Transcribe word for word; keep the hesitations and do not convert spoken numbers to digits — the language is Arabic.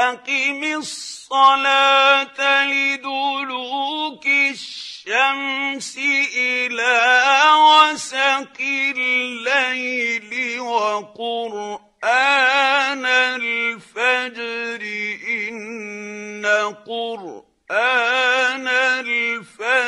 أقم الصلاة لدلوك الشمس إلى غسق الليل وقرآن الفجر إن قرآن الفجر